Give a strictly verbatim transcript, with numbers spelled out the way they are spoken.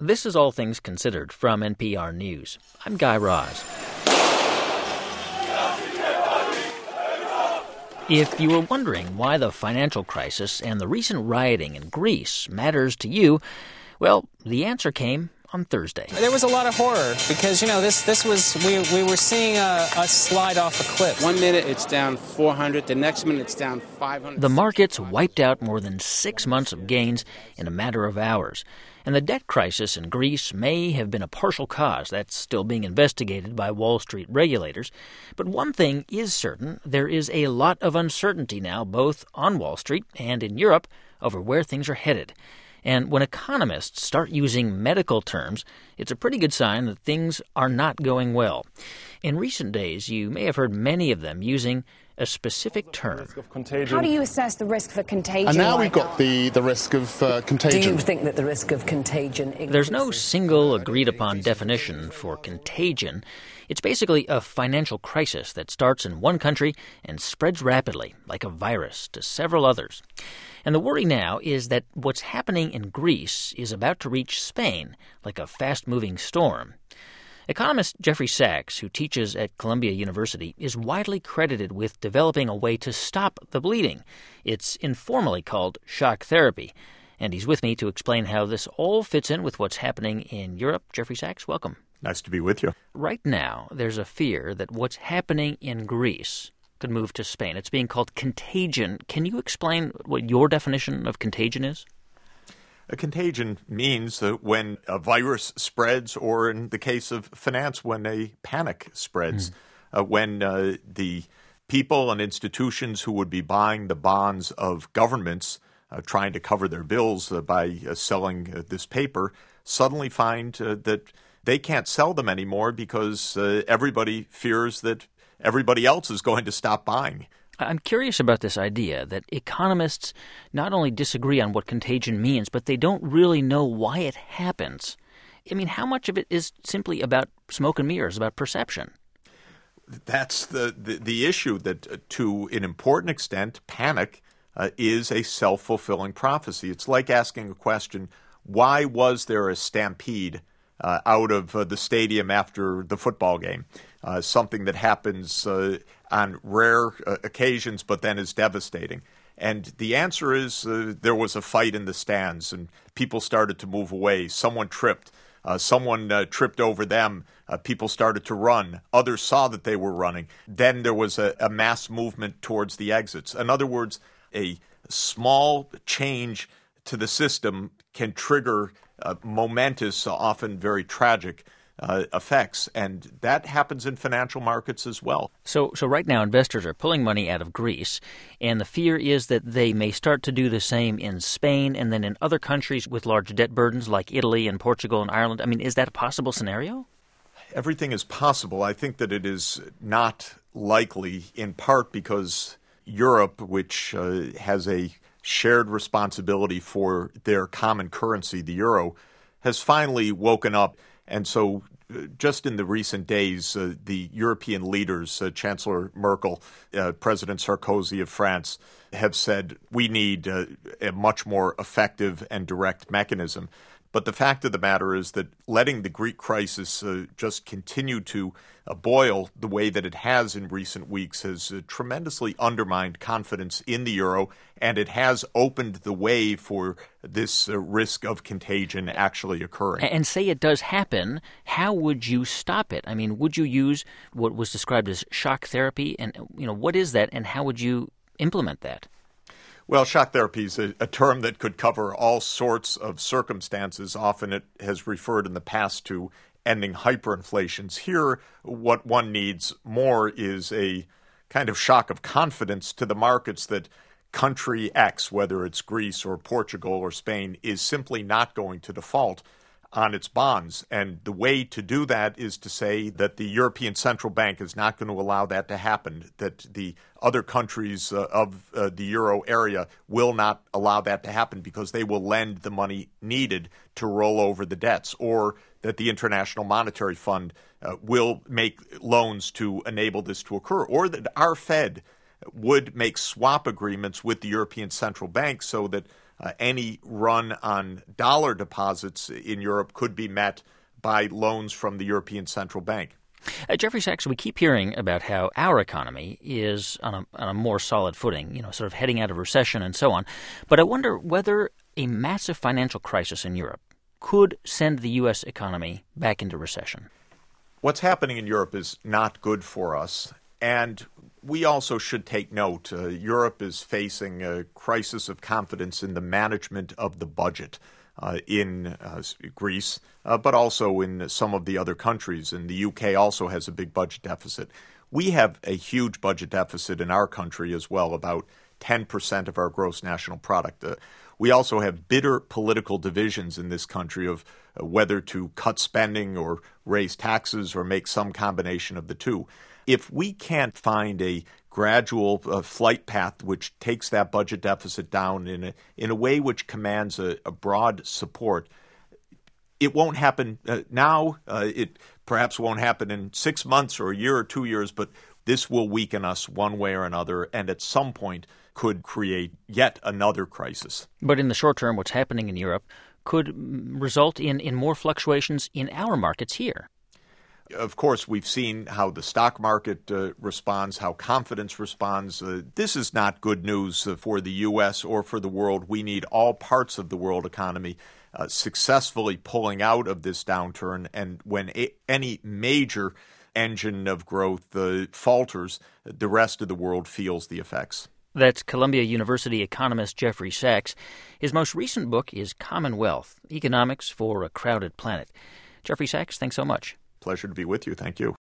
This is All Things Considered from N P R News. I'm Guy Raz. If you were wondering why the financial crisis and the recent rioting in Greece matters to you, well, the answer came on Thursday. There was a lot of horror because, you know, this this was, we we were seeing a, a slide off a cliff. One minute it's down four hundred, the next minute it's down five hundred. The markets wiped out more than six months of gains in a matter of hours. And the debt crisis in Greece may have been a partial cause. That's still being investigated by Wall Street regulators. But one thing is certain, there is a lot of uncertainty now, both on Wall Street and in Europe, over where things are headed. And when economists start using medical terms, it's a pretty good sign that things are not going well. In recent days, you may have heard many of them using a specific term. How do you assess the risk for contagion? And now right we've got now? the, the risk of uh, contagion. Do you think that the risk of contagion increases? There's no single agreed-upon definition for contagion. It's basically a financial crisis that starts in one country and spreads rapidly, like a virus, to several others. And the worry now is that what's happening in Greece is about to reach Spain, like a fast-moving storm. Economist Jeffrey Sachs, who teaches at Columbia University, is widely credited with developing a way to stop the bleeding. It's informally called shock therapy. And he's with me to explain how this all fits in with what's happening in Europe. Jeffrey Sachs, welcome. Nice to be with you. Right now, there's a fear that what's happening in Greece could move to Spain. It's being called contagion. Can you explain what your definition of contagion is? A contagion means that when a virus spreads, or in the case of finance, when a panic spreads, mm. uh, when uh, the people and institutions who would be buying the bonds of governments, uh, trying to cover their bills uh, by uh, selling uh, this paper, suddenly find uh, that they can't sell them anymore because uh, everybody fears that everybody else is going to stop buying. I'm curious about this idea that economists not only disagree on what contagion means, but they don't really know why it happens. I mean, how much of it is simply about smoke and mirrors, about perception? That's the, the, the issue, that uh, to an important extent, panic uh, is a self-fulfilling prophecy. It's like asking a question, why was there a stampede uh, out of uh, the stadium after the football game? Uh, something that happens uh, on rare uh, occasions but then is devastating. And the answer is uh, there was a fight in the stands and people started to move away. Someone tripped. Uh, someone uh, tripped over them. Uh, people started to run. Others saw that they were running. Then there was a, a mass movement towards the exits. In other words, a small change to the system can trigger uh, momentous, often very tragic Uh, effects, and that happens in financial markets as well. So so right now investors are pulling money out of Greece, and the fear is that they may start to do the same in Spain and then in other countries with large debt burdens like Italy and Portugal and Ireland. I mean, is that a possible scenario? Everything is possible. I think that it is not likely, in part because Europe, which uh, has a shared responsibility for their common currency, the euro, has finally woken up. And so uh, just in the recent days, uh, the European leaders, uh, Chancellor Merkel, uh, President Sarkozy of France, have said we need uh, a much more effective and direct mechanism. But the fact of the matter is that letting the Greek crisis uh, just continue to uh, boil the way that it has in recent weeks has uh, tremendously undermined confidence in the euro, and it has opened the way for this uh, risk of contagion actually occurring. And say it does happen, how would you stop it? I mean, would you use what was described as shock therapy? And, you know, what is that, and how would you implement that? Well, shock therapy is a, a term that could cover all sorts of circumstances. Often it has referred in the past to ending hyperinflations. Here, what one needs more is a kind of shock of confidence to the markets that country X, whether it's Greece or Portugal or Spain, is simply not going to default on its bonds. And the way to do that is to say that the European Central Bank is not going to allow that to happen, that the other countries uh, of uh, the euro area will not allow that to happen because they will lend the money needed to roll over the debts, or that the International Monetary Fund uh, will make loans to enable this to occur, or that our Fed would make swap agreements with the European Central Bank so that Uh, any run on dollar deposits in Europe could be met by loans from the European Central Bank. Uh, Jeffrey Sachs, we keep hearing about how our economy is on a, on a more solid footing, you know, sort of heading out of recession and so on. But I wonder whether a massive financial crisis in Europe could send the U S economy back into recession. What's happening in Europe is not good for us. And we also should take note, uh, Europe is facing a crisis of confidence in the management of the budget uh, in uh, Greece, uh, but also in some of the other countries. And the U K also has a big budget deficit. We have a huge budget deficit in our country as well, about ten percent of our gross national product. Uh, we also have bitter political divisions in this country of uh, whether to cut spending or raise taxes or make some combination of the two. If we can't find a gradual uh, flight path which takes that budget deficit down in a, in a way which commands a, a broad support, it won't happen uh, now. Uh, it perhaps won't happen in six months or a year or two years, but this will weaken us one way or another, and at some point could create yet another crisis. But in the short term, what's happening in Europe could result in, in more fluctuations in our markets here. Of course, we've seen how the stock market uh, responds, how confidence responds. Uh, this is not good news uh, for the U S or for the world. We need all parts of the world economy uh, successfully pulling out of this downturn. And when a- any major engine of growth uh, falters, the rest of the world feels the effects. That's Columbia University economist Jeffrey Sachs. His most recent book is Commonwealth, Economics for a Crowded Planet. Jeffrey Sachs, thanks so much. Pleasure to be with you. Thank you.